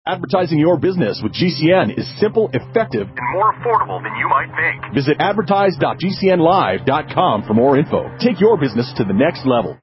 Advertising your business with GCN is simple, effective, and more affordable than you might think. Visit advertise.gcnlive.com for more info. Take your business to the next level.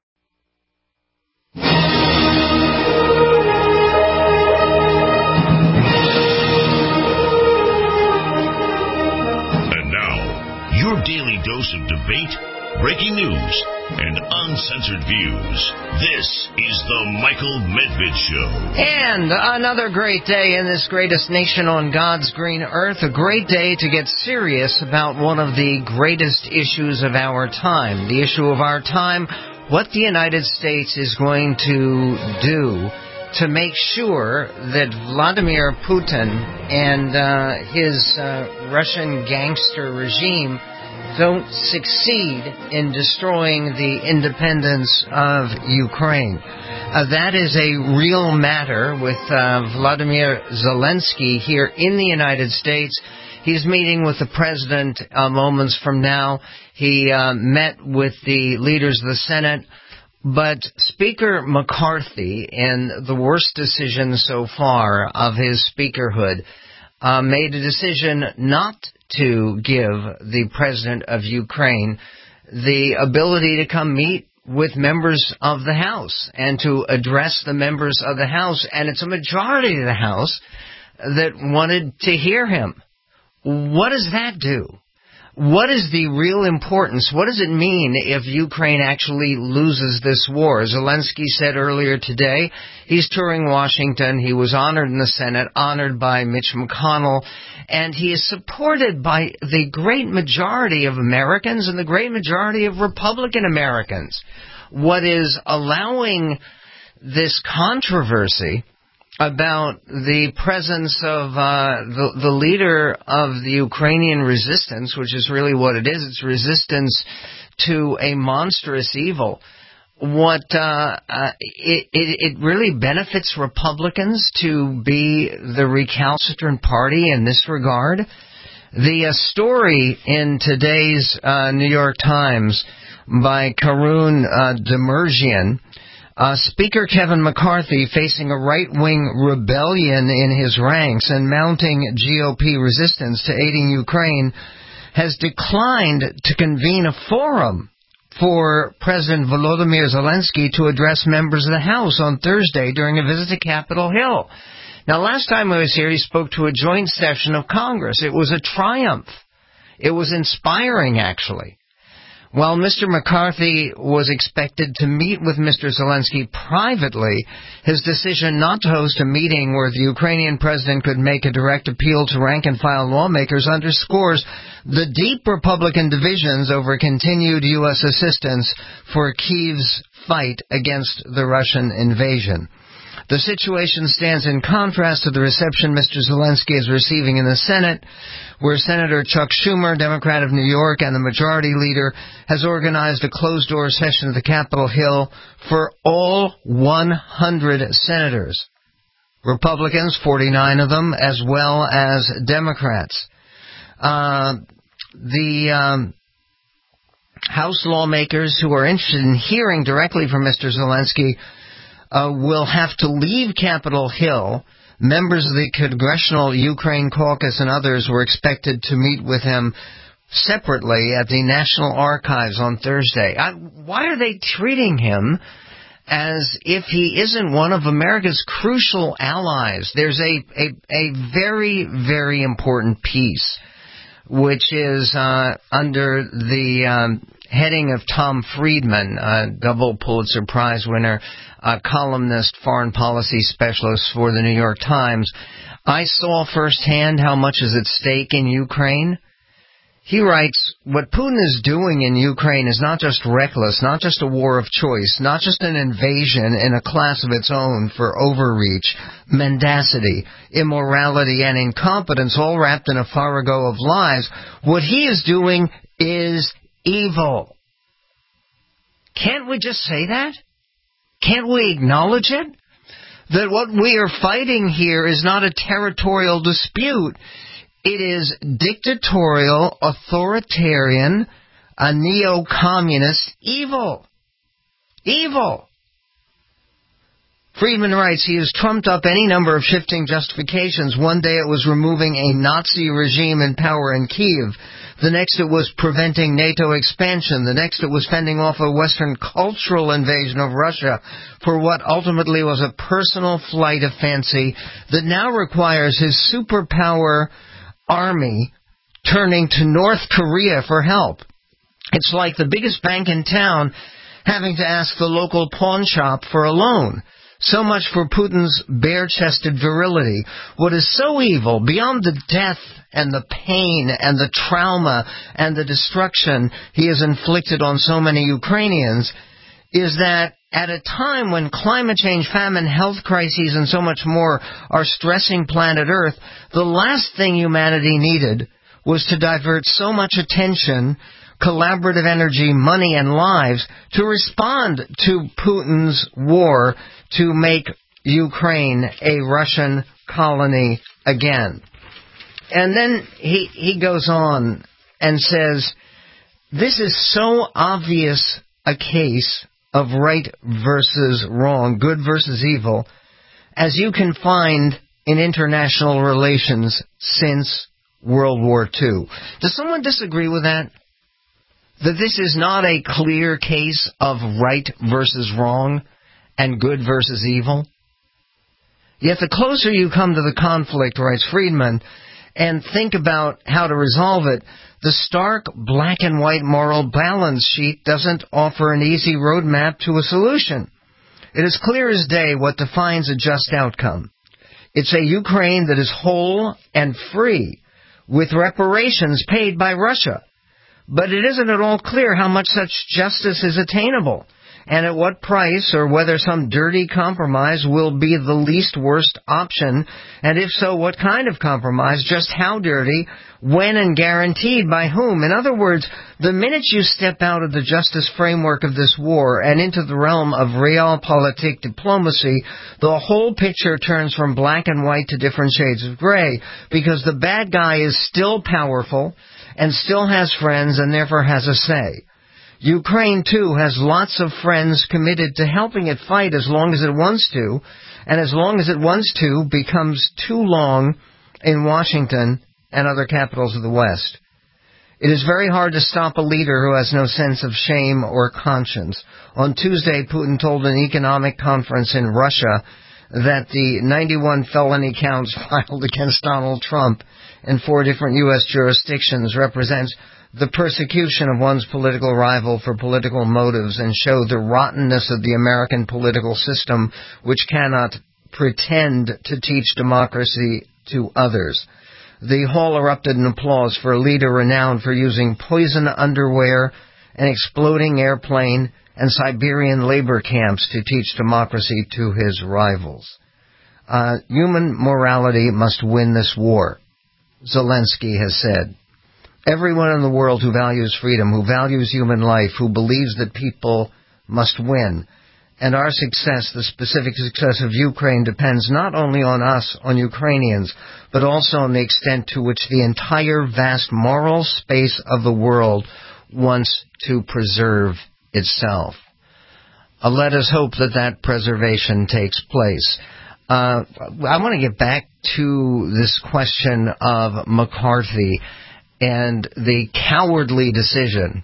And now, your daily dose of debate, breaking news, and uncensored views. This is the Michael Medved Show. And another great day in this greatest nation on God's green earth. A great day to get serious about one of the greatest issues of our time. The issue of our time, what the United States is going to do to make sure that Vladimir Putin and his Russian gangster regime don't succeed in destroying the independence of Ukraine. That is a real matter with Vladimir Zelensky here in the United States. He's meeting with the president moments from now. He met with the leaders of the Senate. But Speaker McCarthy, in the worst decision so far of his speakerhood, made a decision not to give the president of Ukraine the ability to come meet with members of the House and to address the members of the House. And it's a majority of the House that wanted to hear him. What does that do? What is the real importance? What does it mean if Ukraine actually loses this war? Zelensky said earlier today he's touring Washington. He was honored in the Senate, honored by Mitch McConnell, and he is supported by the great majority of Americans and the great majority of Republican Americans. What is allowing this controversy about the presence of the leader of the Ukrainian resistance, which is really what it is. It's resistance to a monstrous evil. What it really benefits Republicans to be the recalcitrant party in this regard. The story in today's New York Times by Karun Demirjian, Speaker Kevin McCarthy, facing a right-wing rebellion in his ranks and mounting GOP resistance to aiding Ukraine, has declined to convene a forum for President Volodymyr Zelensky to address members of the House on Thursday during a visit to Capitol Hill. Now, last time I was here, he spoke to a joint session of Congress. It was a triumph. It was inspiring, actually. While Mr. McCarthy was expected to meet with Mr. Zelensky privately, his decision not to host a meeting where the Ukrainian president could make a direct appeal to rank-and-file lawmakers underscores the deep Republican divisions over continued U.S. assistance for Kyiv's fight against the Russian invasion. The situation stands in contrast to the reception Mr. Zelensky is receiving in the Senate, where Senator Chuck Schumer, Democrat of New York, and the majority leader, has organized a closed-door session at the Capitol Hill for all 100 senators. Republicans, 49 of them, as well as Democrats. The House lawmakers who are interested in hearing directly from Mr. Zelensky will have to leave Capitol Hill. Members of the Congressional Ukraine Caucus and others were expected to meet with him separately at the National Archives on Thursday. Why are they treating him as if he isn't one of America's crucial allies? There's a very, very important piece, which is under the heading of Tom Friedman, a double Pulitzer Prize winner, columnist, foreign policy specialist for the New York Times. I saw firsthand how much is at stake in Ukraine. He writes, what Putin is doing in Ukraine is not just reckless, not just a war of choice, not just an invasion in a class of its own for overreach, mendacity, immorality, and incompetence, all wrapped in a farrago of lies. What he is doing is evil. Can't we just say that? Can't we acknowledge it? That what we are fighting here is not a territorial dispute. It is dictatorial, authoritarian, a neo-communist evil. Evil. Friedman writes, he has trumped up any number of shifting justifications. One day it was removing a Nazi regime in power in Kiev. The next it was preventing NATO expansion. The next it was fending off a Western cultural invasion of Russia for what ultimately was a personal flight of fancy that now requires his superpower army turning to North Korea for help. It's like the biggest bank in town having to ask the local pawn shop for a loan. So much for Putin's bare-chested virility. What is so evil, beyond the death and the pain and the trauma and the destruction he has inflicted on so many Ukrainians, is that at a time when climate change, famine, health crises, and so much more are stressing planet Earth, the last thing humanity needed was to divert so much attention, collaborative energy, money, and lives to respond to Putin's war to make Ukraine a Russian colony again. And then he goes on and says, this is so obvious a case of right versus wrong, good versus evil, as you can find in international relations since World War II. Does someone disagree with that? That this is not a clear case of right versus wrong and good versus evil? Yet the closer you come to the conflict, writes Friedman, and think about how to resolve it, the stark black and white moral balance sheet doesn't offer an easy roadmap to a solution. It is clear as day what defines a just outcome. It's a Ukraine that is whole and free, with reparations paid by Russia. But it isn't at all clear how much such justice is attainable, and at what price, or whether some dirty compromise will be the least worst option, and if so, what kind of compromise, just how dirty, when, and guaranteed by whom. In other words, the minute you step out of the justice framework of this war and into the realm of realpolitik diplomacy, the whole picture turns from black and white to different shades of gray, because the bad guy is still powerful and still has friends and therefore has a say. Ukraine, too, has lots of friends committed to helping it fight as long as it wants to, and as long as it wants to becomes too long in Washington and other capitals of the West. It is very hard to stop a leader who has no sense of shame or conscience. On Tuesday, Putin told an economic conference in Russia that the 91 felony counts filed against Donald Trump in 4 different U.S. jurisdictions represents the persecution of one's political rival for political motives and show the rottenness of the American political system, which cannot pretend to teach democracy to others. The hall erupted in applause for a leader renowned for using poison underwear, an exploding airplane, and Siberian labor camps to teach democracy to his rivals. Human morality must win this war, Zelensky has said. Everyone in the world who values freedom, who values human life, who believes that people must win. And our success, the specific success of Ukraine, depends not only on us, on Ukrainians, but also on the extent to which the entire vast moral space of the world wants to preserve itself. Let us hope that that preservation takes place. I want to get back to this question of McCarthy and the cowardly decision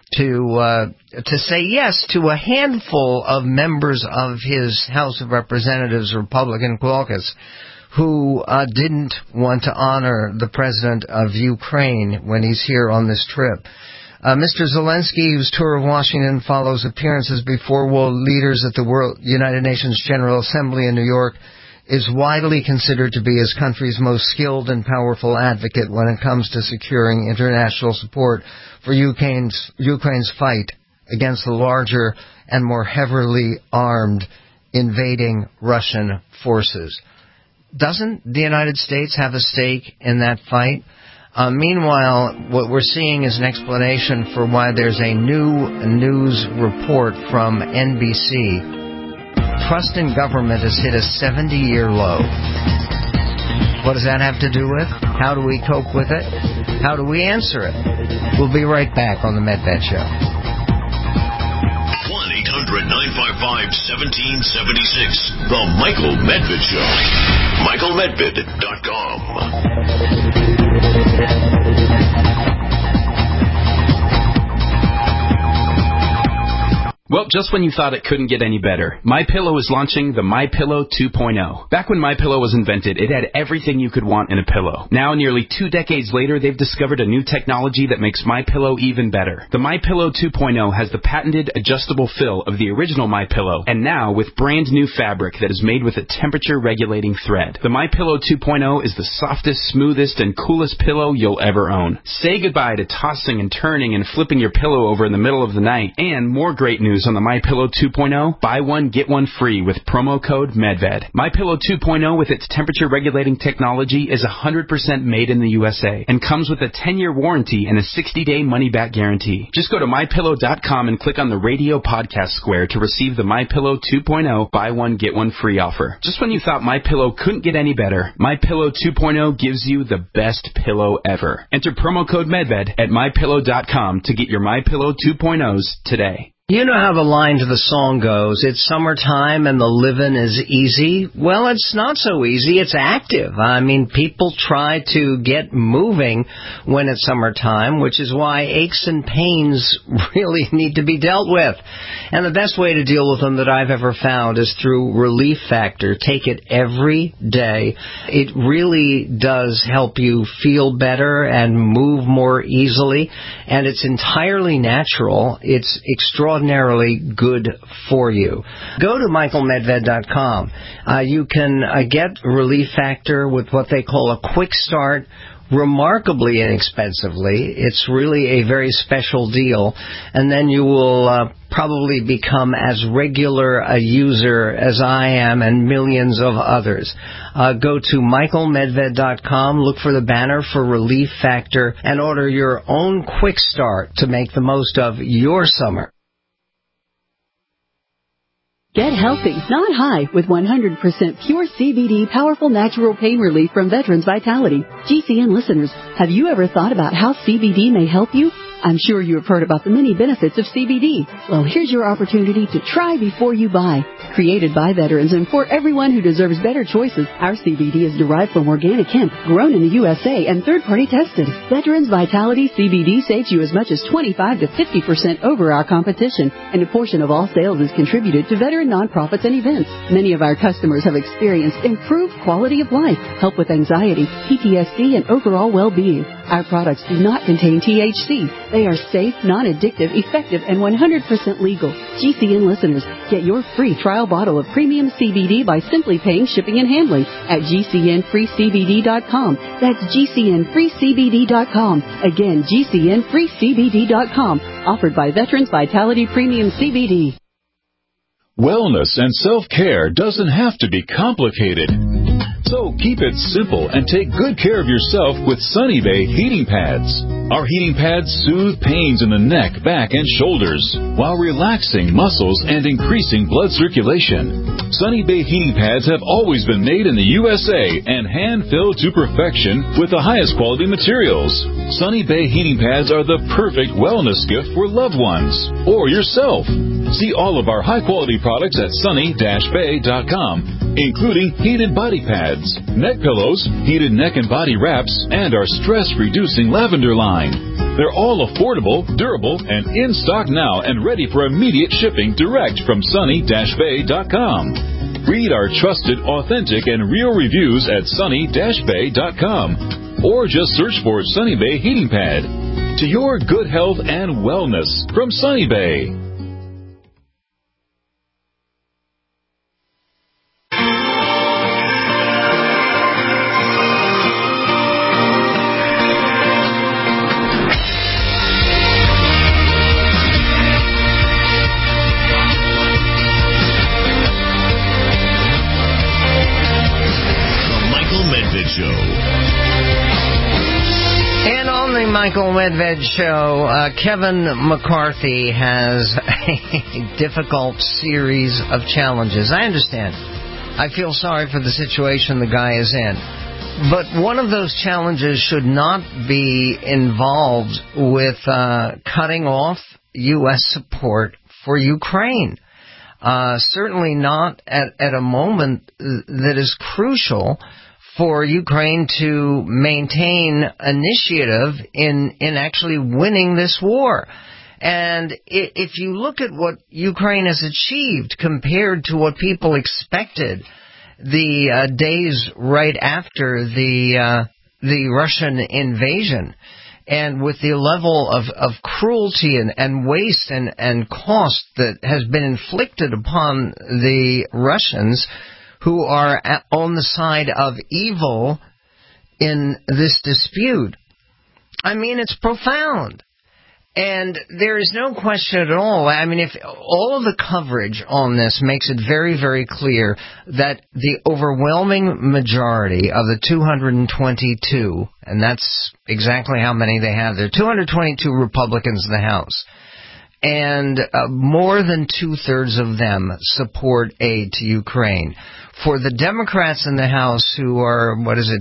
to say yes to a handful of members of his House of Representatives Republican caucus who didn't want to honor the president of Ukraine when he's here on this trip. Mr. Zelensky, whose tour of Washington follows appearances before world leaders at the United Nations General Assembly in New York, is widely considered to be his country's most skilled and powerful advocate when it comes to securing international support for Ukraine's fight against the larger and more heavily armed invading Russian forces. Doesn't the United States have a stake in that fight? Meanwhile, what we're seeing is an explanation for why there's a new news report from NBC. Trust in government has hit a 70-year low. What does that have to do with? How do we cope with it? How do we answer it? We'll be right back on the Medved Show. 1-800-951 405-1776. The Michael Medved Show. MichaelMedved.com. Well, just when you thought it couldn't get any better, MyPillow is launching the MyPillow 2.0. Back when MyPillow was invented, it had everything you could want in a pillow. Now, nearly 2 decades later, they've discovered a new technology that makes MyPillow even better. The MyPillow 2.0 has the patented adjustable fill of the original MyPillow, and now with brand new fabric that is made with a temperature-regulating thread. The MyPillow 2.0 is the softest, smoothest, and coolest pillow you'll ever own. Say goodbye to tossing and turning and flipping your pillow over in the middle of the night. And more great news on the MyPillow 2.0, buy one, get one free with promo code MedVed. MyPillow 2.0 with its temperature-regulating technology is 100% made in the USA and comes with a 10-year warranty and a 60-day money-back guarantee. Just go to MyPillow.com and click on the radio podcast square to receive the MyPillow 2.0 buy one, get one free offer. Just when you thought MyPillow couldn't get any better, MyPillow 2.0 gives you the best pillow ever. Enter promo code MedVed at MyPillow.com to get your MyPillow 2.0s today. You know how the line to the song goes, it's summertime and the living is easy. Well, it's not so easy, it's active. I mean, people try to get moving when it's summertime, which is why aches and pains really need to be dealt with. And the best way to deal with them that I've ever found is through Relief Factor. Take it every day. It really does help you feel better and move more easily, and it's entirely natural. It's extraordinarily good for you. Go to MichaelMedved.com. You can get Relief Factor with what they call a quick start, remarkably inexpensively. It's really a very special deal. And then you will probably become as regular a user as I am and millions of others. Go to MichaelMedved.com, look for the banner for Relief Factor, and order your own quick start to make the most of your summer. Get healthy, not high, with 100% pure CBD powerful natural pain relief from Veterans Vitality. GCN listeners, have you ever thought about how CBD may help you? I'm sure you have heard about the many benefits of CBD. Well, here's your opportunity to try before you buy. Created by veterans and for everyone who deserves better choices, our CBD is derived from organic hemp, grown in the USA, and third-party tested. Veterans Vitality CBD saves you as much as 25 to 50% over our competition, and a portion of all sales is contributed to veteran nonprofits and events. Many of our customers have experienced improved quality of life, help with anxiety, PTSD, and overall well-being. Our products do not contain THC. They are safe, non-addictive, effective, and 100% legal. GCN listeners, get your free trial bottle of premium CBD by simply paying shipping and handling at GCNFreeCBD.com. That's GCNFreeCBD.com. Again, GCNFreeCBD.com. Offered by Veterans Vitality Premium CBD. Wellness and self-care doesn't have to be complicated. So keep it simple and take good care of yourself with Sunny Bay heating pads. Our heating pads soothe pains in the neck, back, and shoulders while relaxing muscles and increasing blood circulation. Sunny Bay heating pads have always been made in the USA and hand-filled to perfection with the highest quality materials. Sunny Bay heating pads are the perfect wellness gift for loved ones or yourself. See all of our high-quality products at sunny-bay.com, including heated body pads, neck pillows, heated neck and body wraps, and our stress-reducing lavender line. They're all affordable, durable, and in stock now and ready for immediate shipping direct from sunny-bay.com. Read our trusted, authentic, and real reviews at sunny-bay.com, or just search for Sunny Bay Heating Pad. To your good health and wellness from Sunny Bay. Michael Medved Show. Kevin McCarthy has a difficult series of challenges. I understand. I feel sorry for the situation the guy is in. But one of those challenges should not be involved with cutting off U.S. support for Ukraine. Certainly not at a moment that is crucial for Ukraine to maintain initiative in actually winning this war. And if you look at what Ukraine has achieved compared to what people expected the days right after the Russian invasion, and with the level of cruelty and waste and cost that has been inflicted upon the Russians, who are on the side of evil in this dispute, I mean, it's profound. And there is no question at all. I mean, if all of the coverage on this makes it very, very clear that the overwhelming majority of the 222, and that's exactly how many they have, there are 222 Republicans in the House, and more than two-thirds of them support aid to Ukraine. For the Democrats in the House, who are,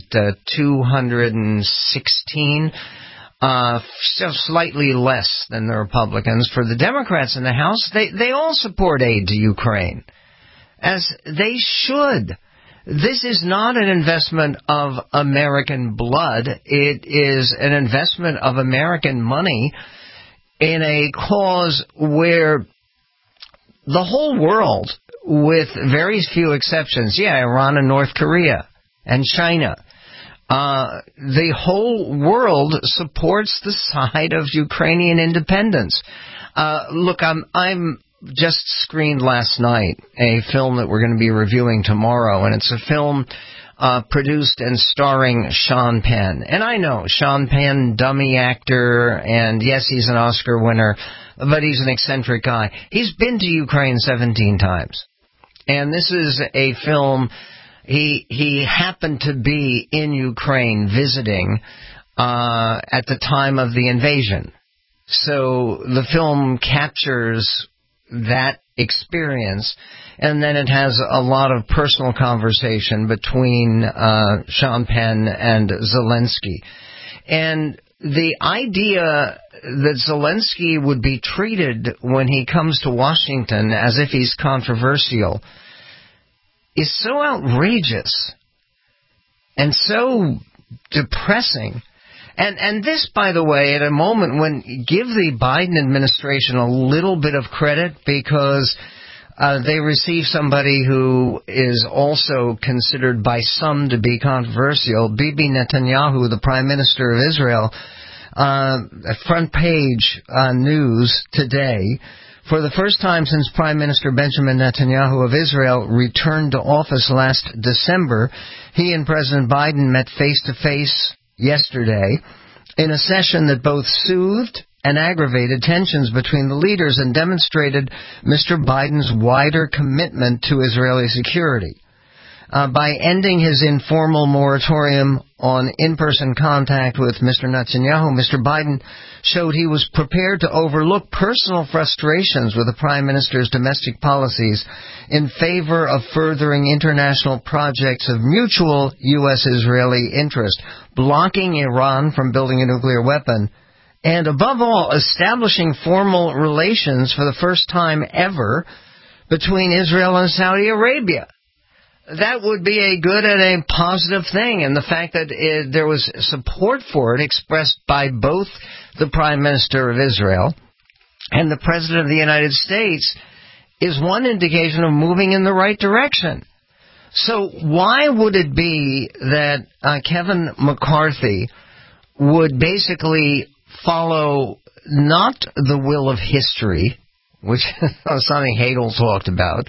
216, still slightly less than the Republicans. For the Democrats in the House, they all support aid to Ukraine, as they should. This is not an investment of American blood. It is an investment of American money in a cause where the whole world, with very few exceptions, Iran and North Korea and China, the whole world supports the side of Ukrainian independence. Look, I'm just screened last night a film that we're going to be reviewing tomorrow, and it's a film produced and starring Sean Penn. And I know Sean Penn, dummy actor, and yes, he's an Oscar winner, but he's an eccentric guy. He's been to Ukraine 17 times. And this is a film. He happened to be in Ukraine visiting at the time of the invasion. So the film captures that experience, and then it has a lot of personal conversation between Sean Penn and Zelensky. And the idea that Zelensky would be treated when he comes to Washington as if he's controversial is so outrageous and so depressing. And this, by the way, at a moment when give the Biden administration a little bit of credit, because they receive somebody who is also considered by some to be controversial, Bibi Netanyahu, the Prime Minister of Israel, front page news today. For the first time since Prime Minister Benjamin Netanyahu of Israel returned to office last December, he and President Biden met face-to-face yesterday in a session that both soothed and aggravated tensions between the leaders and demonstrated Mr. Biden's wider commitment to Israeli security. By ending his informal moratorium on in-person contact with Mr. Netanyahu, Mr. Biden showed he was prepared to overlook personal frustrations with the Prime Minister's domestic policies in favor of furthering international projects of mutual U.S.-Israeli interest, blocking Iran from building a nuclear weapon, and above all, establishing formal relations for the first time ever between Israel and Saudi Arabia. That would be a good and a positive thing, and the fact that there was support for it expressed by both the Prime Minister of Israel and the President of the United States is one indication of moving in the right direction. So why would it be that Kevin McCarthy would basically follow not the will of history, which is something Hegel talked about,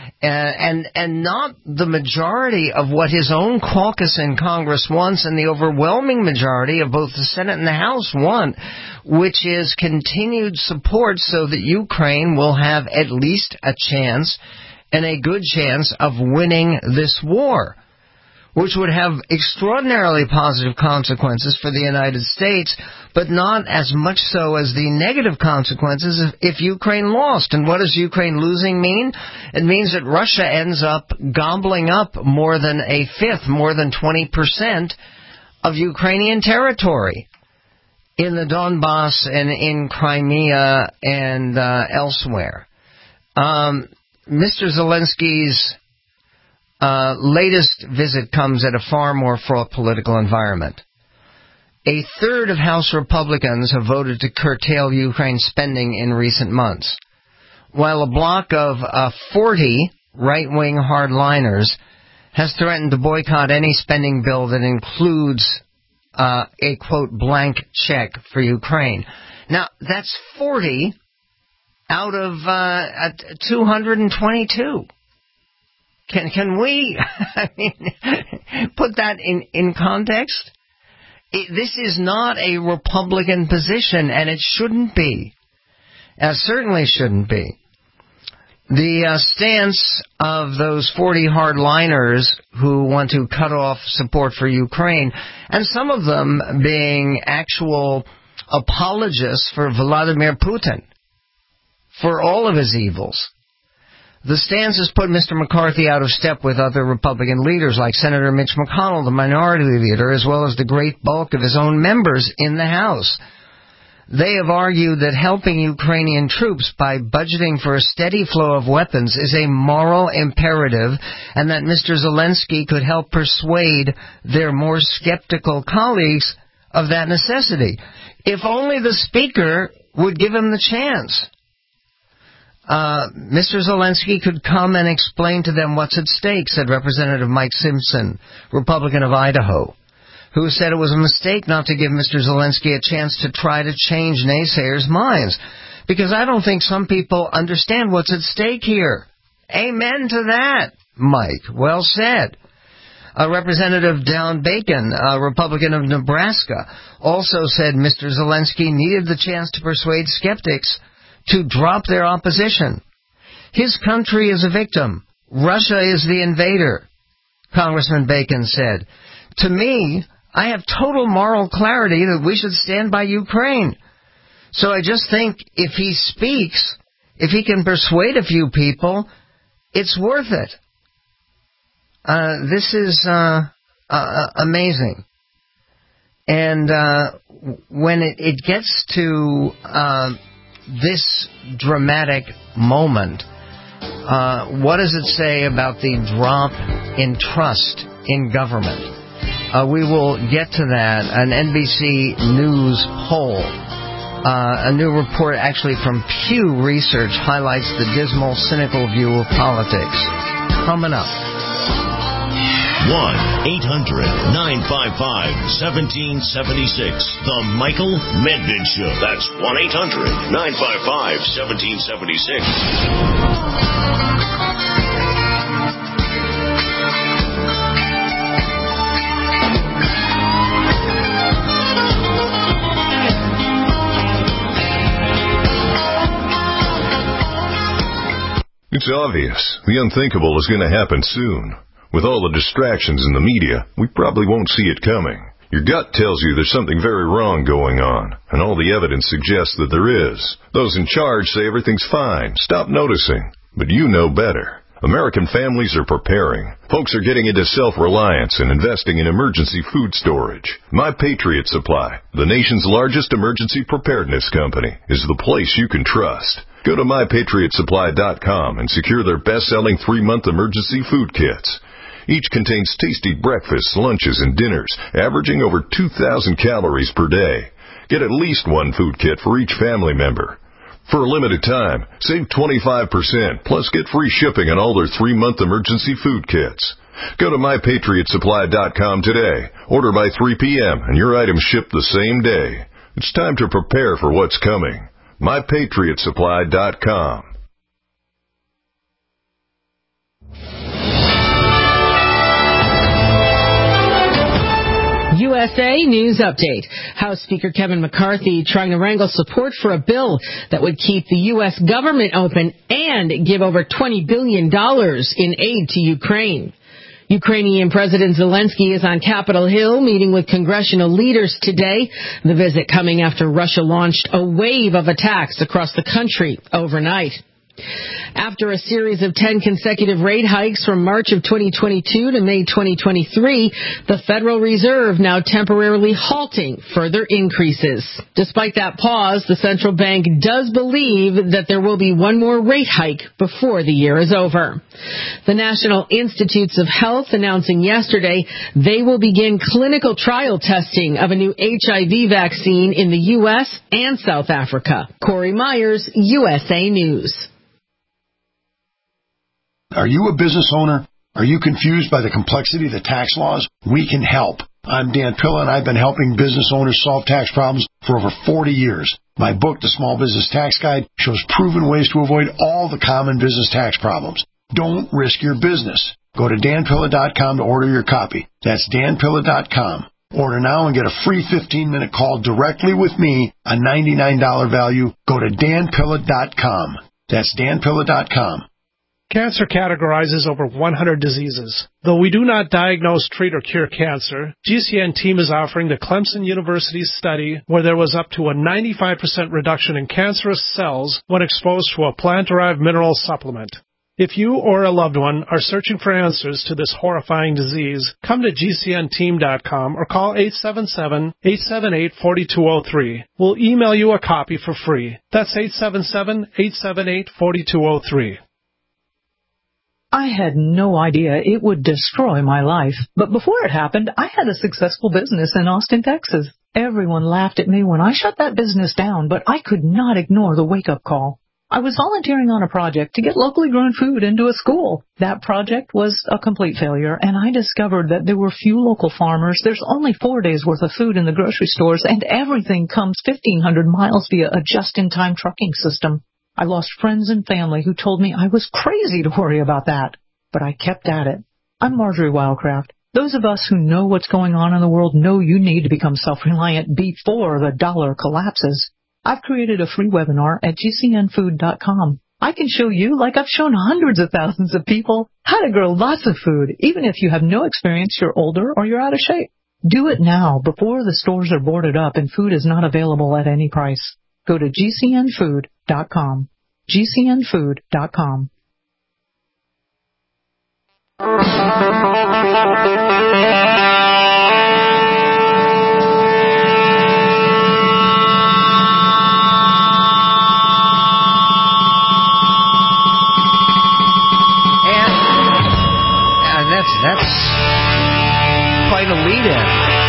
and not the majority of what his own caucus in Congress wants, and the overwhelming majority of both the Senate and the House want, which is continued support so that Ukraine will have at least a chance and a good chance of winning this war, which would have extraordinarily positive consequences for the United States, but not as much so as the negative consequences if Ukraine lost. And what does Ukraine losing mean? It means that Russia ends up gobbling up more than a fifth, more than 20% of Ukrainian territory in the Donbass and in Crimea and elsewhere. Mr. Zelensky's latest visit comes at a far more fraught political environment. A third of House Republicans have voted to curtail Ukraine spending in recent months, while a bloc of 40 right-wing hardliners has threatened to boycott any spending bill that includes a, quote, blank check for Ukraine. Now, that's 40 out of 222. Can we put that in context? This is not a Republican position, and it shouldn't be. Certainly shouldn't be. The stance of those 40 hardliners who want to cut off support for Ukraine, and some of them being actual apologists for Vladimir Putin, for all of his evils. The stance has put Mr. McCarthy out of step with other Republican leaders like Senator Mitch McConnell, the minority leader, as well as the great bulk of his own members in the House. They have argued that helping Ukrainian troops by budgeting for a steady flow of weapons is a moral imperative, and that Mr. Zelensky could help persuade their more skeptical colleagues of that necessity. If only the Speaker would give him the chance. Mr. Zelensky could come and explain to them what's at stake, said Representative Mike Simpson, Republican of Idaho, who said it was a mistake not to give Mr. Zelensky a chance to try to change naysayers' minds, because I don't think some people understand what's at stake here. Amen to that, Mike. Well said. Representative Don Bacon, a Republican of Nebraska, also said Mr. Zelensky needed the chance to persuade skeptics to drop their opposition. His country is a victim. Russia is the invader, Congressman Bacon said. To me, I have total moral clarity that we should stand by Ukraine. So I just think if he speaks, if he can persuade a few people, it's worth it. This is amazing. And when it gets to this dramatic moment, what does it say about the drop in trust in government? We will get to that. An NBC News poll, a new report actually from Pew Research, highlights the dismal, cynical view of politics. Coming up. 1-800-955-1776. The Michael Medved Show. That's 1-800-955-1776. It's obvious. The unthinkable is going to happen soon. With all the distractions in the media, we probably won't see it coming. Your gut tells you there's something very wrong going on, and all the evidence suggests that there is. Those in charge say everything's fine. Stop noticing. But you know better. American families are preparing. Folks are getting into self-reliance and investing in emergency food storage. My Patriot Supply, the nation's largest emergency preparedness company, is the place you can trust. Go to MyPatriotSupply.com and secure their best-selling 3-month emergency food kits. Each contains tasty breakfasts, lunches, and dinners, averaging over 2,000 calories per day. Get at least one food kit for each family member. For a limited time, save 25%, plus get free shipping on all their 3-month emergency food kits. Go to MyPatriotSupply.com today. Order by 3 p.m. and your items ship the same day. It's time to prepare for what's coming. MyPatriotSupply.com. USA News Update. House Speaker Kevin McCarthy trying to wrangle support for a bill that would keep the U.S. government open and give over $20 billion in aid to Ukraine. Ukrainian President Zelensky is on Capitol Hill meeting with congressional leaders today. The visit coming after Russia launched a wave of attacks across the country overnight. After a series of 10 consecutive rate hikes from March of 2022 to May 2023, the Federal Reserve now temporarily halting further increases. Despite that pause, the central bank does believe that there will be one more rate hike before the year is over. The National Institutes of Health announcing yesterday they will begin clinical trial testing of a new HIV vaccine in the U.S. and South Africa. Corey Myers, USA News. Are you a business owner? Are you confused by the complexity of the tax laws? We can help. I'm Dan Pilla, and I've been helping business owners solve tax problems for over 40 years. My book, The Small Business Tax Guide, shows proven ways to avoid all the common business tax problems. Don't risk your business. Go to danpilla.com to order your copy. That's danpilla.com. Order now and get a free 15-minute call directly with me, a $99 value. Go to danpilla.com. That's danpilla.com. Cancer categorizes over 100 diseases. Though we do not diagnose, treat, or cure cancer, GCN team is offering the Clemson University study where there was up to a 95% reduction in cancerous cells when exposed to a plant-derived mineral supplement. If you or a loved one are searching for answers to this horrifying disease, come to GCNteam.com or call 877-878-4203. We'll email you a copy for free. That's 877-878-4203. I had no idea it would destroy my life. But before it happened, I had a successful business in Austin, Texas. Everyone laughed at me when I shut that business down, but I could not ignore the wake-up call. I was volunteering on a project to get locally grown food into a school. That project was a complete failure, and I discovered that there were few local farmers. There's only 4 days' worth of food in the grocery stores, and everything comes 1,500 miles via a just-in-time trucking system. I lost friends and family who told me I was crazy to worry about that. But I kept at it. I'm Marjorie Wildcraft. Those of us who know what's going on in the world know you need to become self-reliant before the dollar collapses. I've created a free webinar at GCNfood.com. I can show you, like I've shown hundreds of thousands of people, how to grow lots of food, even if you have no experience, you're older, or you're out of shape. Do it now before the stores are boarded up and food is not available at any price. Go to GCNfood.com. GCNfood.com. That's quite a lead-in.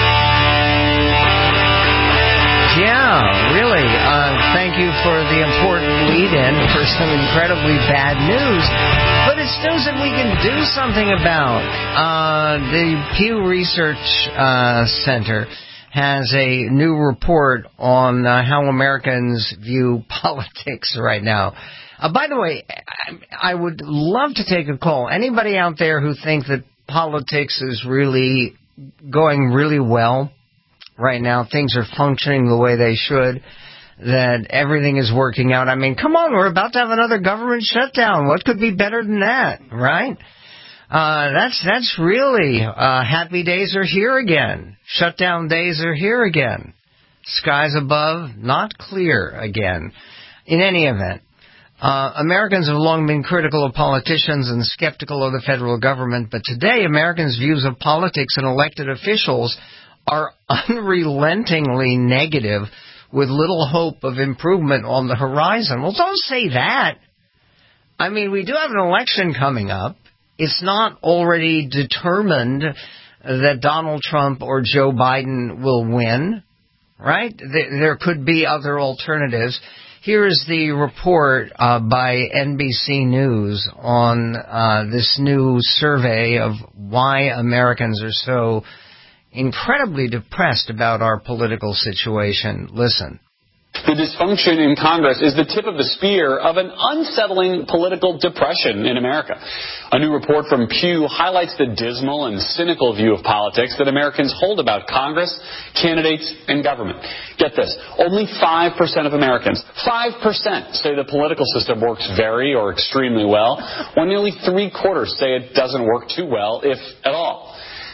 Yeah, really. Thank you for the important lead-in for some incredibly bad news. But it's news that we can do something about. The Pew Research Center has a new report on how Americans view politics right now. By the way, I would love to take a call. Anybody out there who thinks that politics is really going really well right now, things are functioning the way they should, that everything is working out. I mean, come on, we're about to have another government shutdown. What could be better than that, right? That's really, happy days are here again. Shutdown days are here again. Skies above, not clear again. In any event, Americans have long been critical of politicians and skeptical of the federal government, but today Americans' views of politics and elected officials are unrelentingly negative, with little hope of improvement on the horizon. Well, don't say that. I mean, we do have an election coming up. It's not already determined that Donald Trump or Joe Biden will win, right? There could be other alternatives. Here is the report by NBC News on this new survey of why Americans are so incredibly depressed about our political situation. Listen. The dysfunction in Congress is the tip of the spear of an unsettling political depression in America. A new report from Pew highlights the dismal and cynical view of politics that Americans hold about Congress, candidates, and government. Get this, only 5% of Americans, 5% say the political system works very or extremely well, while nearly 3/4 say it doesn't work too well, if at all.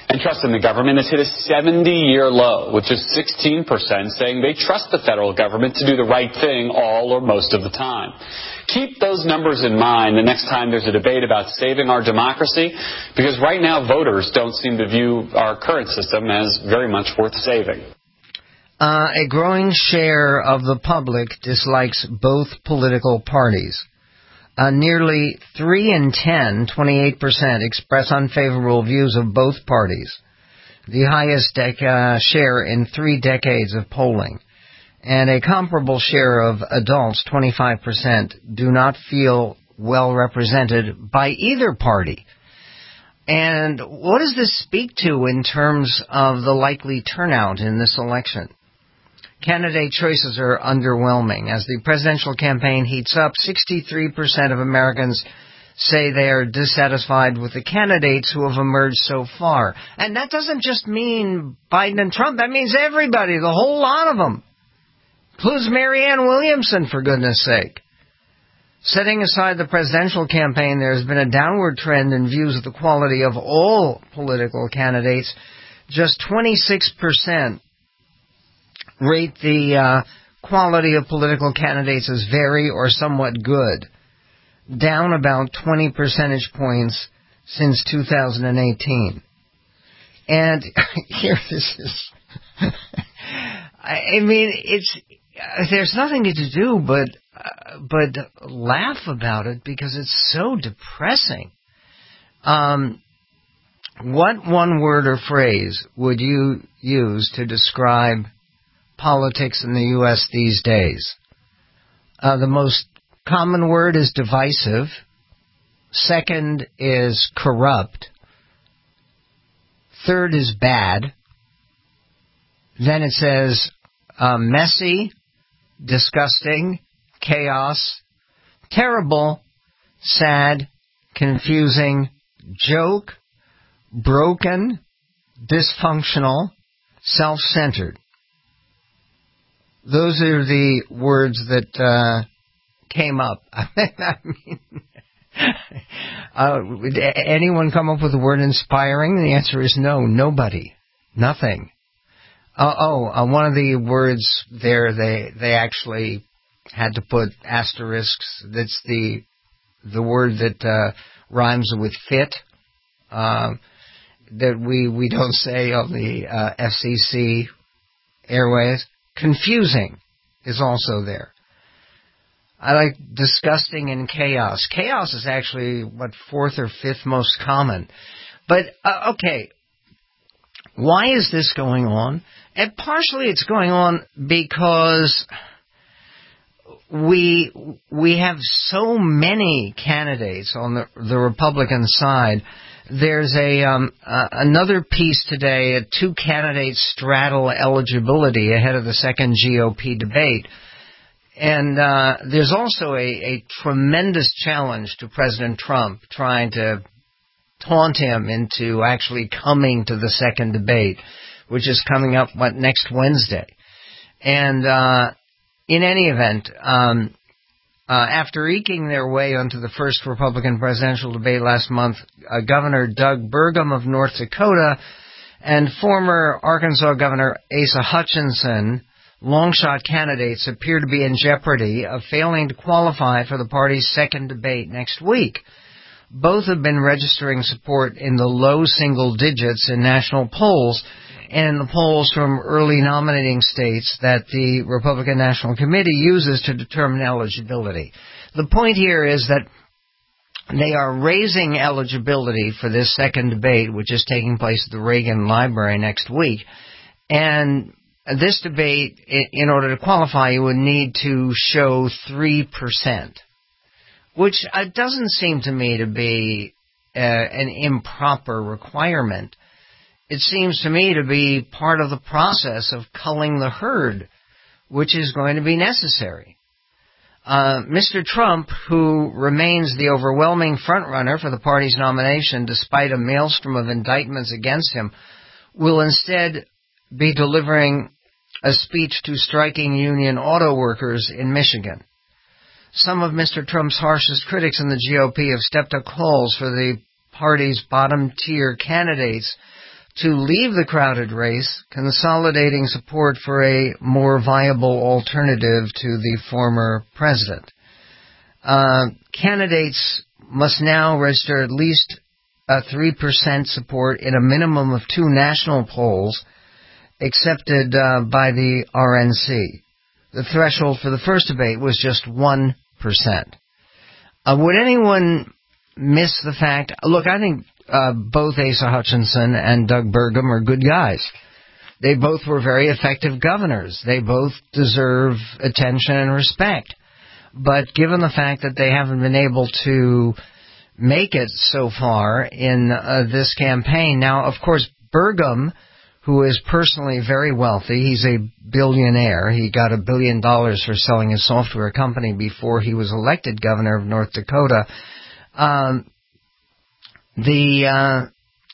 And trust in the government has hit a 70-year low, with just 16% saying they trust the federal government to do the right thing all or most of the time. Keep those numbers in mind the next time there's a debate about saving our democracy, because right now voters don't seem to view our current system as very much worth saving. A growing share of the public dislikes both political parties. Nearly 3 in 10, 28%, express unfavorable views of both parties, the highest share in 3 decades of polling. And a comparable share of adults, 25%, do not feel well represented by either party. And what does this speak to in terms of the likely turnout in this election? Candidate choices are underwhelming. As the presidential campaign heats up, 63% of Americans say they are dissatisfied with the candidates who have emerged so far. And that doesn't just mean Biden and Trump. That means everybody, the whole lot of them. Includes Marianne Williamson, for goodness sake. Setting aside the presidential campaign, there has been a downward trend in views of the quality of all political candidates. Just 26% rate the quality of political candidates as very or somewhat good, down about 20 percentage points since 2018. And here this is, I mean, there's nothing to do but laugh about it because it's so depressing. What one word or phrase would you use to describe politics in the U.S. these days? The most common word is divisive. Second is corrupt. Third is bad. Then it says messy, disgusting, chaos, terrible, sad, confusing, joke, broken, dysfunctional, self-centered. Those are the words that came up. I mean, would anyone come up with the word inspiring? The answer is no, nobody, nothing. One of the words there, they actually had to put asterisks. That's the word that rhymes with fit, that we don't say on the FCC airways. Confusing is also there. I like disgusting and chaos. Chaos is actually, fourth or fifth most common. But, okay, why is this going on? And partially it's going on because we have so many candidates on the Republican side. There's another piece today, 2 candidates straddle eligibility ahead of the second GOP debate. And there's also a tremendous challenge to President Trump trying to taunt him into actually coming to the second debate, which is coming up, next Wednesday. And in any event, after eking their way onto the first Republican presidential debate last month, Governor Doug Burgum of North Dakota and former Arkansas Governor Asa Hutchinson, long-shot candidates, appear to be in jeopardy of failing to qualify for the party's second debate next week. Both have been registering support in the low single digits in national polls and in the polls from early nominating states that the Republican National Committee uses to determine eligibility. The point here is that they are raising eligibility for this second debate, which is taking place at the Reagan Library next week. And this debate, in order to qualify, you would need to show 3%, which doesn't seem to me to be an improper requirement. It seems to me to be part of the process of culling the herd, which is going to be necessary. Mr. Trump, who remains the overwhelming frontrunner for the party's nomination despite a maelstrom of indictments against him, will instead be delivering a speech to striking union auto workers in Michigan. Some of Mr. Trump's harshest critics in the GOP have stepped up calls for the party's bottom-tier candidates to leave the crowded race, consolidating support for a more viable alternative to the former president. Candidates must now register at least 3% support in a minimum of 2 national polls accepted by the RNC. The threshold for the first debate was just 1%. Would anyone miss the fact? Look, I think both Asa Hutchinson and Doug Burgum are good guys. They both were very effective governors. They both deserve attention and respect. But given the fact that they haven't been able to make it so far in this campaign, now, of course, Burgum, who is personally very wealthy, he's a billionaire. He got $1 billion for selling his software company before he was elected governor of North Dakota. The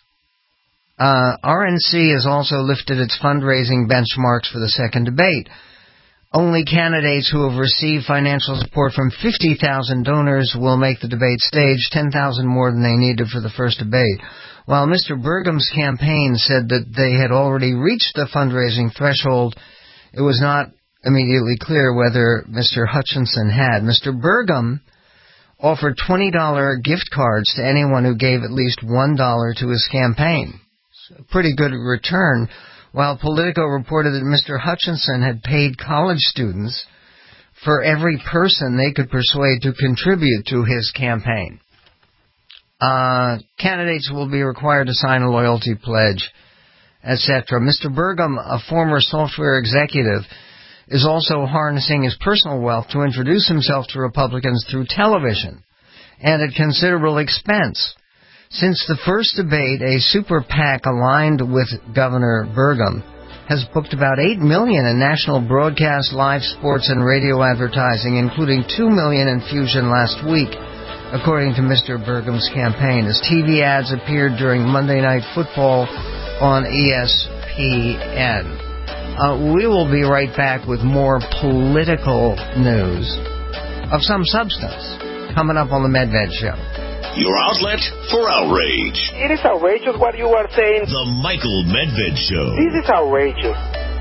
RNC has also lifted its fundraising benchmarks for the second debate. Only candidates who have received financial support from 50,000 donors will make the debate stage, 10,000 more than they needed for the first debate. While Mr. Burgum's campaign said that they had already reached the fundraising threshold, it was not immediately clear whether Mr. Hutchinson had. Mr. Burgum offered $20 gift cards to anyone who gave at least $1 to his campaign. It's a pretty good return. While Politico reported that Mr. Hutchinson had paid college students for every person they could persuade to contribute to his campaign. Candidates will be required to sign a loyalty pledge, etc. Mr. Burgum, a former software executive, is also harnessing his personal wealth to introduce himself to Republicans through television, and at considerable expense. Since the first debate, a super PAC aligned with Governor Burgum has booked about $8 million in national broadcast, live sports, and radio advertising, including $2 million in Fusion last week, according to Mr. Burgum's campaign, as TV ads appeared during Monday Night Football on ESPN. We will be right back with more political news of some substance coming up on the Medved Show. Your outlet for outrage. It is outrageous what you are saying. The Michael Medved Show. This is outrageous.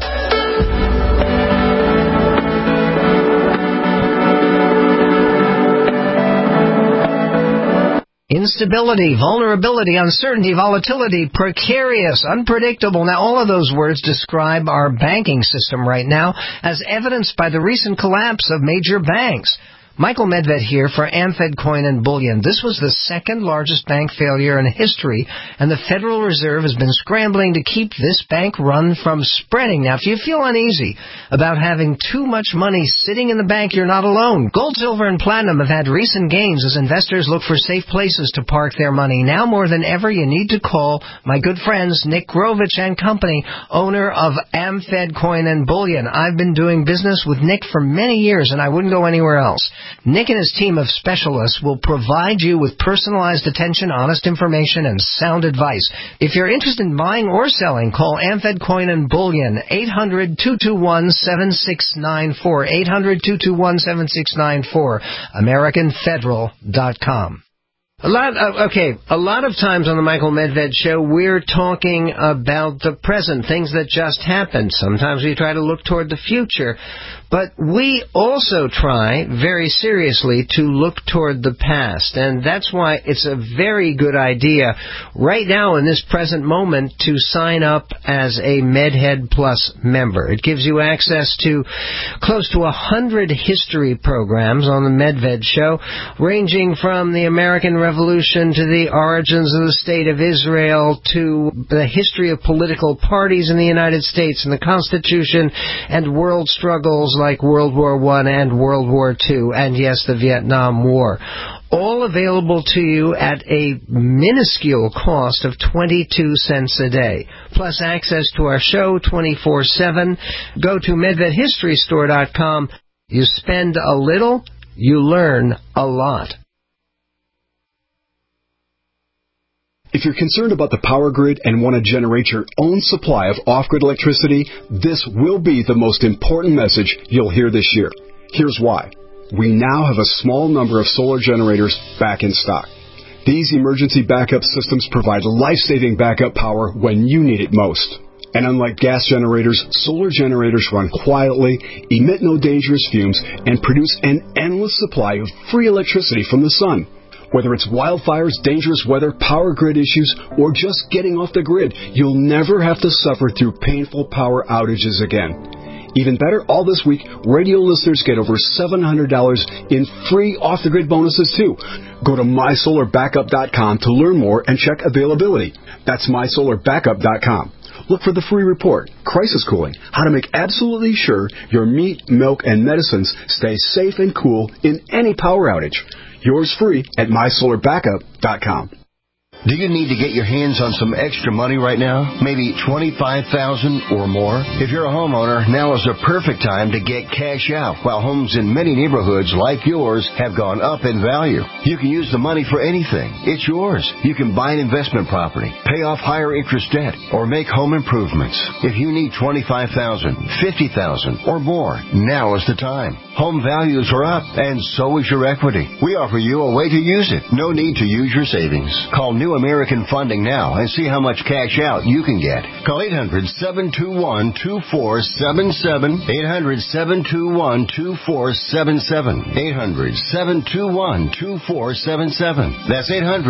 Instability, vulnerability, uncertainty, volatility, precarious, unpredictable. Now, all of those words describe our banking system right now, as evidenced by the recent collapse of major banks. Michael Medved here for AmFed Coin and Bullion. This was the second largest bank failure in history, and the Federal Reserve has been scrambling to keep this bank run from spreading. Now, if you feel uneasy about having too much money sitting in the bank, you're not alone. Gold, silver, and platinum have had recent gains as investors look for safe places to park their money. Now more than ever, you need to call my good friends Nick Grovich and Company, owner of AmFed Coin and Bullion. I've been doing business with Nick for many years, and I wouldn't go anywhere else. Nick and his team of specialists will provide you with personalized attention, honest information, and sound advice. If you're interested in buying or selling, call AmFed Coin and Bullion, 800-221-7694, 800-221-7694, AmericanFederal.com. A lot of times on the Michael Medved Show, we're talking about the present, things that just happened. Sometimes we try to look toward the future. But we also try, very seriously, to look toward the past. And that's why it's a very good idea right now in this present moment to sign up as a MedHead Plus member. It gives you access to close to 100 history programs on the Medved Show, ranging from the American Revolution to the origins of the State of Israel to the history of political parties in the United States and the Constitution and world struggles like World War I and World War II, and yes, the Vietnam War. All available to you at a minuscule cost of 22 cents a day, plus access to our show 24/7. Go to MedvedHistoryStore.com. You spend a little, you learn a lot. If you're concerned about the power grid and want to generate your own supply of off-grid electricity, this will be the most important message you'll hear this year. Here's why. We now have a small number of solar generators back in stock. These emergency backup systems provide life-saving backup power when you need it most. And unlike gas generators, solar generators run quietly, emit no dangerous fumes, and produce an endless supply of free electricity from the sun. Whether it's wildfires, dangerous weather, power grid issues, or just getting off the grid, you'll never have to suffer through painful power outages again. Even better, all this week, radio listeners get over $700 in free off-the-grid bonuses, too. Go to MySolarBackup.com to learn more and check availability. That's MySolarBackup.com. Look for the free report, Crisis Cooling, how to make absolutely sure your meat, milk, and medicines stay safe and cool in any power outage. Yours free at MySolarBackup.com. Do you need to get your hands on some extra money right now? Maybe $25,000 or more? If you're a homeowner, now is the perfect time to get cash out while homes in many neighborhoods like yours have gone up in value. You can use the money for anything. It's yours. You can buy an investment property, pay off higher interest debt, or make home improvements. If you need $25,000, $50,000 or more, now is the time. Home values are up, and so is your equity. We offer you a way to use it. No need to use your savings. Call New American Funding now and see how much cash out you can get. Call 800-721-2477. 800-721-2477. 800-721-2477. That's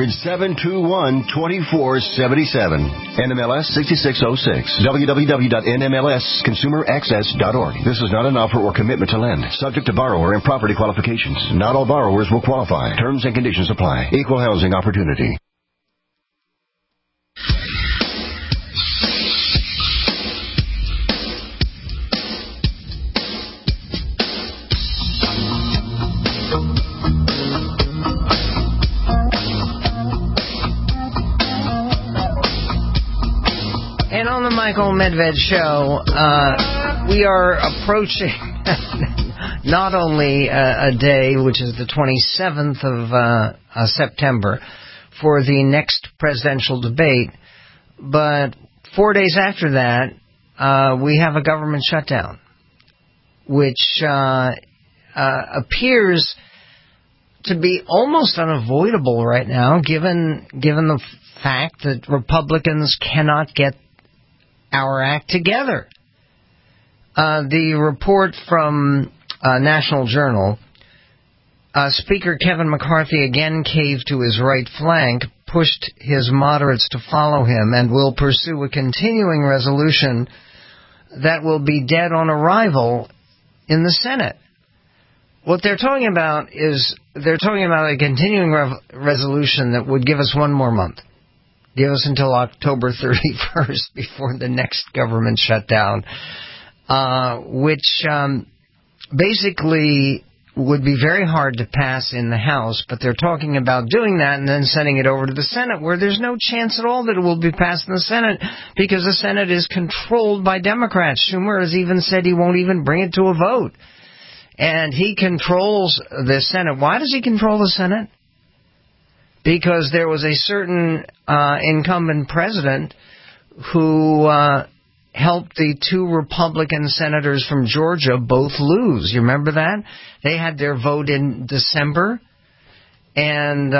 800-721-2477. NMLS 6606. www.nmlsconsumeraccess.org. This is not an offer or commitment to lend. Subject to borrower and property qualifications. Not all borrowers will qualify. Terms and conditions apply. Equal housing opportunity. And on the Michael Medved Show, we are approaching not only a day, which is the 27th of September, for the next presidential debate, but 4 days after that, we have a government shutdown, which appears to be almost unavoidable right now, given the fact that Republicans cannot get our act together. The report from National Journal, Speaker Kevin McCarthy again caved to his right flank, pushed his moderates to follow him, and will pursue a continuing resolution that will be dead on arrival in the Senate. What they're talking about is they're talking about a continuing resolution that would give us one more month. Give us until October 31st before the next government shutdown, which basically would be very hard to pass in the House, but they're talking about doing that and then sending it over to the Senate, where there's no chance at all that it will be passed in the Senate because the Senate is controlled by Democrats. Schumer has even said he won't even bring it to a vote. And he controls the Senate. Why does he control the Senate? Because there was a certain incumbent president who helped the two Republican senators from Georgia both lose. You remember that? They had their vote in December, and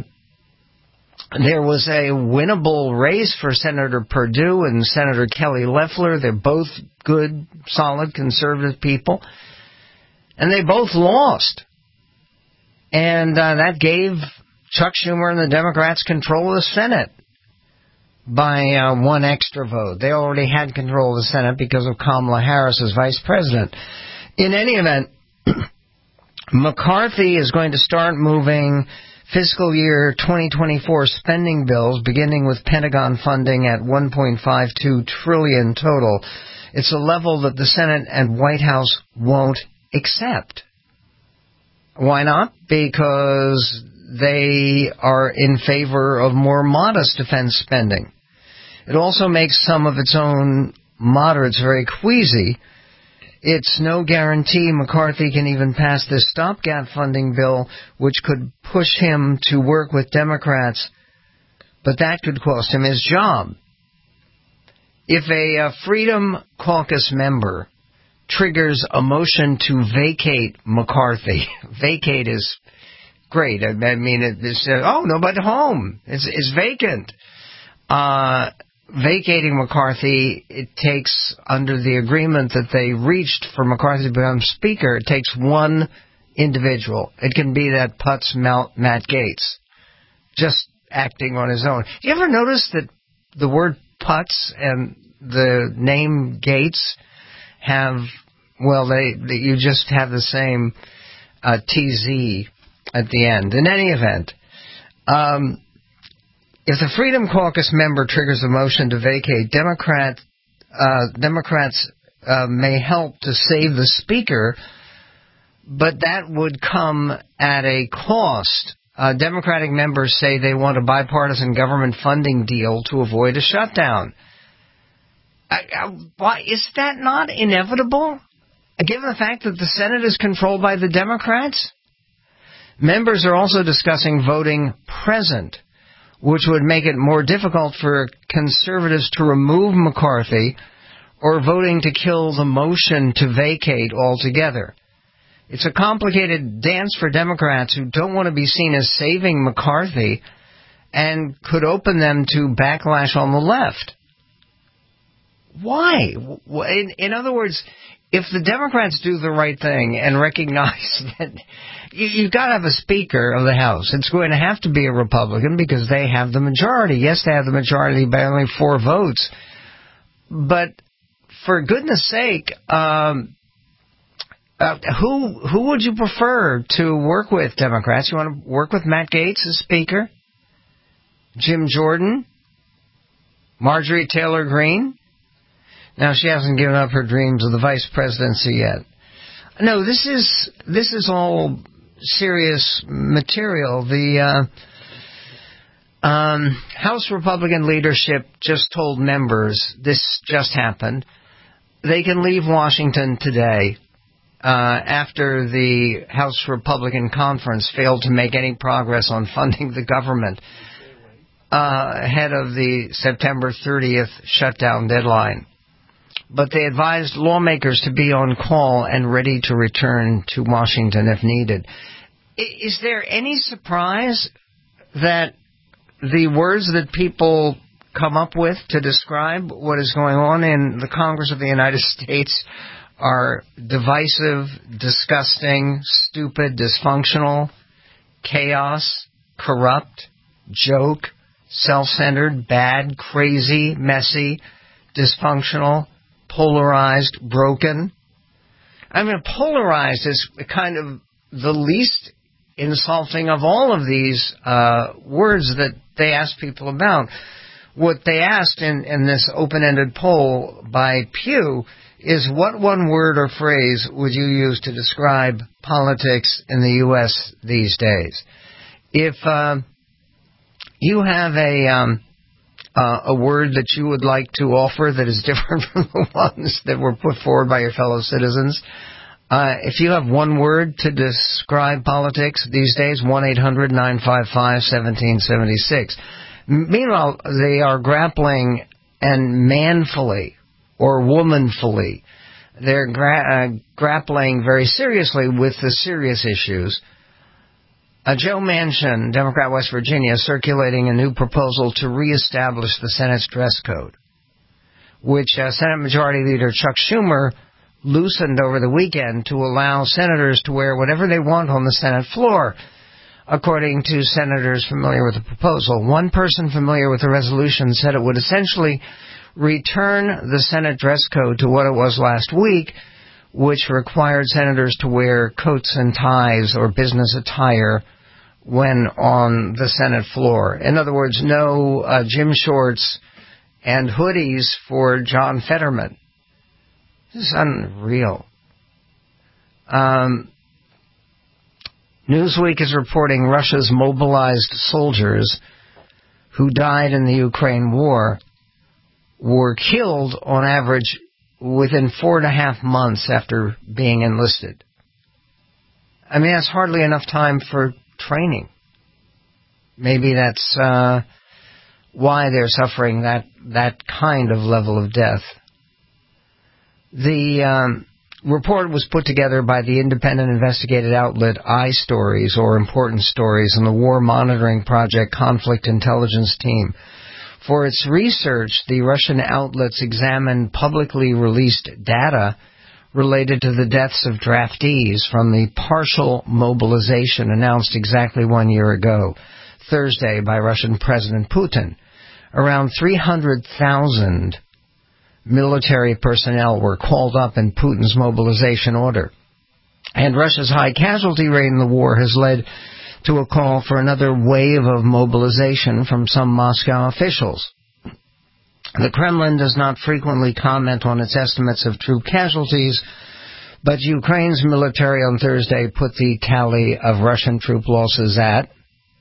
there was a winnable race for Senator Perdue and Senator Kelly Loeffler. They're both good, solid, conservative people, and they both lost. And that gave Chuck Schumer and the Democrats control of the Senate by one extra vote. They already had control of the Senate because of Kamala Harris as vice president. In any event, McCarthy is going to start moving fiscal year 2024 spending bills, beginning with Pentagon funding at $1.52 trillion total. It's a level that the Senate and White House won't accept. Why not? Because they are in favor of more modest defense spending. It also makes some of its own moderates very queasy. It's no guarantee McCarthy can even pass this stopgap funding bill, which could push him to work with Democrats, but that could cost him his job. If a Freedom Caucus member triggers a motion to vacate McCarthy, vacate is great. I mean, it's nobody home. It's vacant. Vacating McCarthy, it takes, under the agreement that they reached for McCarthy to become Speaker, it takes one individual. It can be that putz Matt Gaetz, just acting on his own. You ever notice that the word putz and the name Gaetz have, you just have the same TZ at the end. In any event, if the Freedom Caucus member triggers a motion to vacate, Democrats may help to save the Speaker, but that would come at a cost. Democratic members say they want a bipartisan government funding deal to avoid a shutdown. Why is that not inevitable, given the fact that the Senate is controlled by the Democrats? Members are also discussing voting present, which would make it more difficult for conservatives to remove McCarthy, or voting to kill the motion to vacate altogether. It's a complicated dance for Democrats who don't want to be seen as saving McCarthy and could open them to backlash on the left. Why? In other words, if the Democrats do the right thing and recognize that you've got to have a Speaker of the House, it's going to have to be a Republican because they have the majority. Yes, they have the majority by only 4 votes. But for goodness sake, who would you prefer to work with, Democrats? You want to work with Matt Gaetz as Speaker? Jim Jordan? Marjorie Taylor Greene? Now, she hasn't given up her dreams of the vice presidency yet. No, this is all serious material. The House Republican leadership just told members, this just happened, they can leave Washington today after the House Republican Conference failed to make any progress on funding the government ahead of the September 30th shutdown deadline. But they advised lawmakers to be on call and ready to return to Washington if needed. Is there any surprise that the words that people come up with to describe what is going on in the Congress of the United States are divisive, disgusting, stupid, dysfunctional, chaos, corrupt, joke, self-centered, bad, crazy, messy, dysfunctional, polarized, broken? I mean, polarized is kind of the least insulting of all of these words that they ask people about. What they asked in this open-ended poll by Pew is, what one word or phrase would you use to describe politics in the U.S. these days? If you have a word that you would like to offer that is different from the ones that were put forward by your fellow citizens, if you have one word to describe politics these days, 1-800-955-1776. Meanwhile, they are grappling, and manfully or womanfully, they're grappling very seriously with the serious issues. Joe Manchin, Democrat, West Virginia, circulating a new proposal to reestablish the Senate's dress code, which Senate Majority Leader Chuck Schumer loosened over the weekend to allow senators to wear whatever they want on the Senate floor, according to senators familiar with the proposal. One person familiar with the resolution said it would essentially return the Senate dress code to what it was last week, which required senators to wear coats and ties or business attire when on the Senate floor. In other words, no gym shorts and hoodies for John Fetterman. This is unreal. Newsweek is reporting Russia's mobilized soldiers who died in the Ukraine war were killed on average within 4.5 months after being enlisted. I mean, that's hardly enough time for training. Maybe that's why they're suffering that kind of level of death. The report was put together by the independent investigative outlet iStories, or Important Stories, and the War Monitoring Project Conflict Intelligence Team. For its research, the Russian outlets examined publicly released data related to the deaths of draftees from the partial mobilization announced exactly 1 year ago, Thursday, by Russian President Putin. Around 300,000 military personnel were called up in Putin's mobilization order. And Russia's high casualty rate in the war has led to a call for another wave of mobilization from some Moscow officials. The Kremlin does not frequently comment on its estimates of troop casualties, but Ukraine's military on Thursday put the tally of Russian troop losses at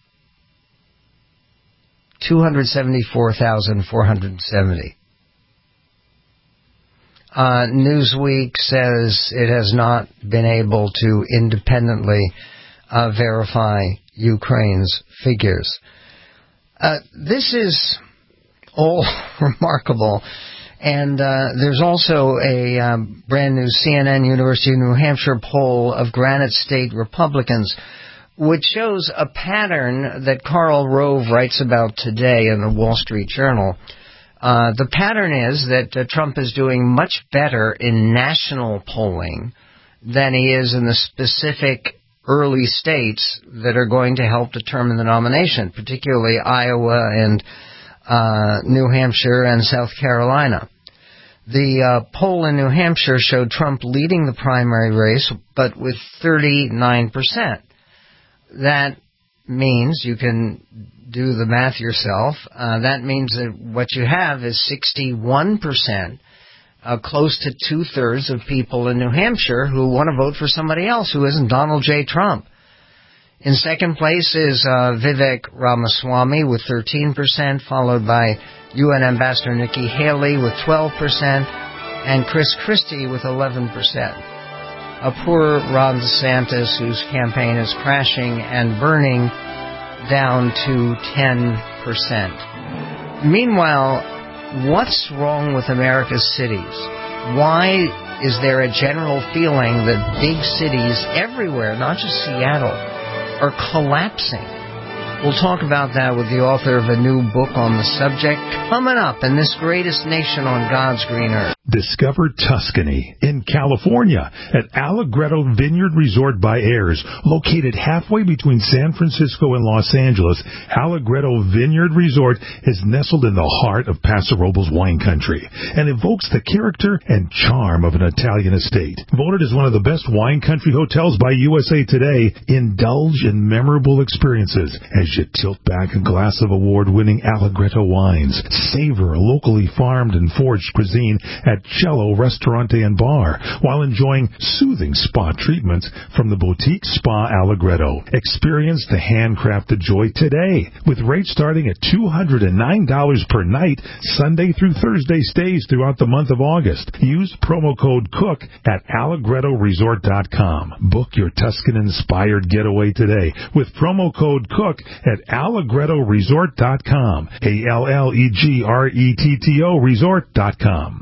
274,470. Newsweek says it has not been able to independently verify Ukraine's figures. This is all remarkable. And there's also a brand new CNN University of New Hampshire poll of Granite State Republicans, which shows a pattern that Karl Rove writes about today in the Wall Street Journal. The pattern is that Trump is doing much better in national polling than he is in the specific early states that are going to help determine the nomination, particularly Iowa and New Hampshire and South Carolina. The poll in New Hampshire showed Trump leading the primary race, but with 39%. That means, you can do the math yourself, that means that what you have is 61%, close to two-thirds of people in New Hampshire who want to vote for somebody else who isn't Donald J. Trump. In second place is Vivek Ramaswamy with 13%, followed by UN Ambassador Nikki Haley with 12%, and Chris Christie with 11%. A poor Ron DeSantis, whose campaign is crashing and burning, down to 10%. Meanwhile, what's wrong with America's cities? Why is there a general feeling that big cities everywhere, not just Seattle, are collapsing? We'll talk about that with the author of a new book on the subject coming up in this greatest nation on God's green earth. Discover Tuscany in California at Allegretto Vineyard Resort by Ayers. Located halfway between San Francisco and Los Angeles, Allegretto Vineyard Resort is nestled in the heart of Paso Robles wine country and evokes the character and charm of an Italian estate. Voted as one of the best wine country hotels by USA Today, indulge in memorable experiences as you tilt back a glass of award-winning Allegretto wines. Savor locally farmed and foraged cuisine at Cello Ristorante and Bar while enjoying soothing spa treatments from the boutique Spa Allegretto. Experience the handcrafted joy today with rates starting at $209 per night, Sunday through Thursday stays throughout the month of August. Use promo code COOK at AllegrettoResort.com. Book your Tuscan-inspired getaway today with promo code COOK at AllegrettoResort.com. ALLEGRETTO Resort.com.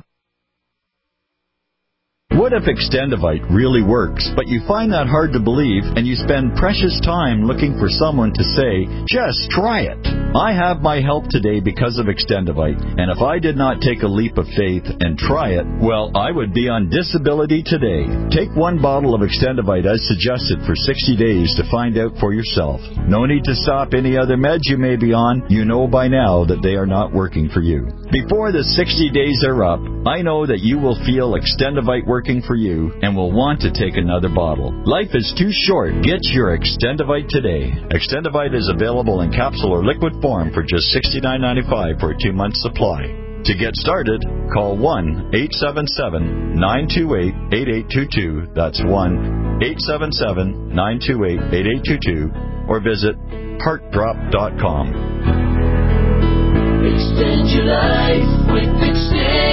What if Extendivite really works, but you find that hard to believe and you spend precious time looking for someone to say, just try it? I have my help today because of Extendivite, and if I did not take a leap of faith and try it, well, I would be on disability today. Take one bottle of Extendivite as suggested for 60 days to find out for yourself. No need to stop any other meds you may be on. You know by now that they are not working for you. Before the 60 days are up, I know that you will feel Extendivite working for you and will want to take another bottle. Life is too short. Get your Extendivite today. Extendivite is available in capsule or liquid form for just $69.95 for a 2-month supply. To get started, call 1-877-928-8822. That's 1-877-928-8822. Or visit heartdrop.com. Extend your life with Extend.